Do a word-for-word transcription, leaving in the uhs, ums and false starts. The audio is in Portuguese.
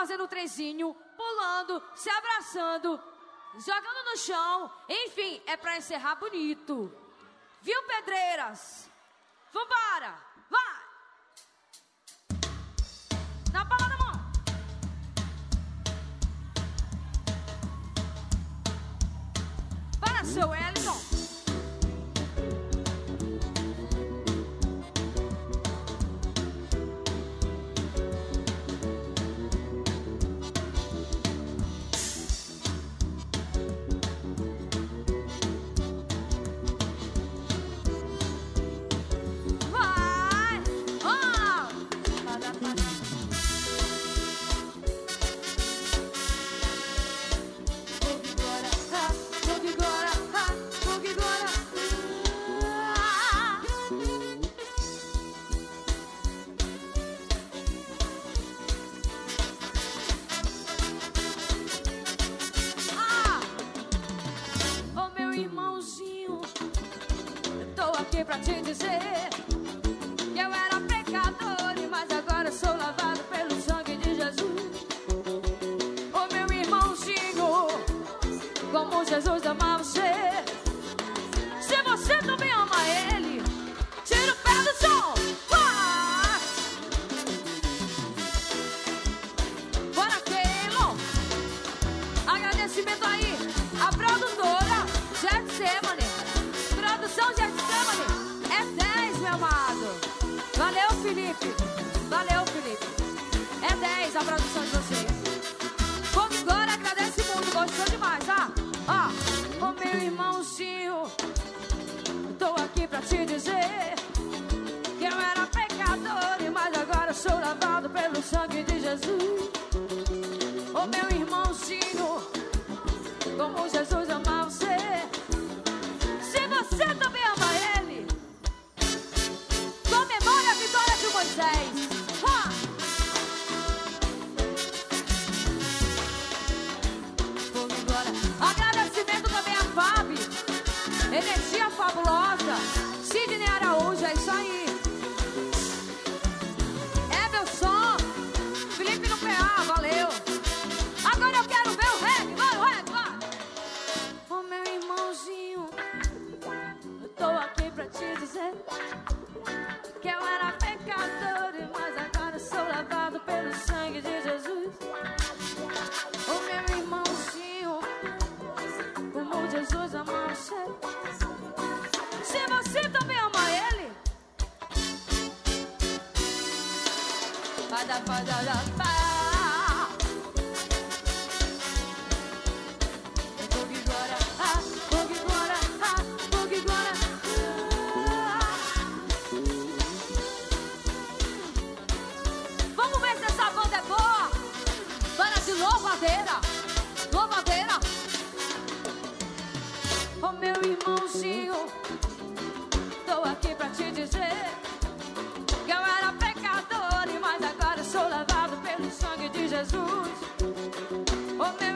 fazendo trenzinho, pulando, se abraçando, jogando no chão. Enfim, é pra encerrar bonito. Viu, pedreiras? Vambora! Vai! Na palma da mão. Para, seu Wellington. Pra te dizer que eu era pecador, mas agora sou lavado pelo sangue de Jesus. Ô meu irmãozinho, como Jesus ama você. Se você também ama Ele, tira o pé do chão. Vai! Bora, Keilon. Agradecimento aí a produtora Getsemane. Produção Getsemane. É dez, meu amado. Valeu, Felipe. Valeu, Felipe. É dez a produção de vocês. Fogo agora agradece muito. Gostou demais, ah? Ó, ô meu irmãozinho, tô aqui pra te dizer que eu era pecador, mas agora sou lavado pelo sangue de Jesus. Ô meu irmãozinho, como Jesus ama você. Se você também ama Ele, comemore a vitória de Moisés. Ah! Vamos embora. Agradecimento também a Fábio. Energia fabulosa. Sidney Araújo, é isso aí. É meu som. Felipe no P A, valeu. Agora eu quero ver o reggae. Vai, o reggae, vai. Ô meu irmãozinho, eu tô aqui pra te dizer que eu era pecador, mas agora sou lavado pelo sangue de Jesus. O meu irmãozinho, como Jesus ama você. Se você também ama Ele, vai dar, vai dar, vai dar. Louvadeira, louvadeira. Ô meu irmãozinho, tô aqui pra te dizer que eu era pecador, mas agora sou lavado pelo sangue de Jesus. Ô meu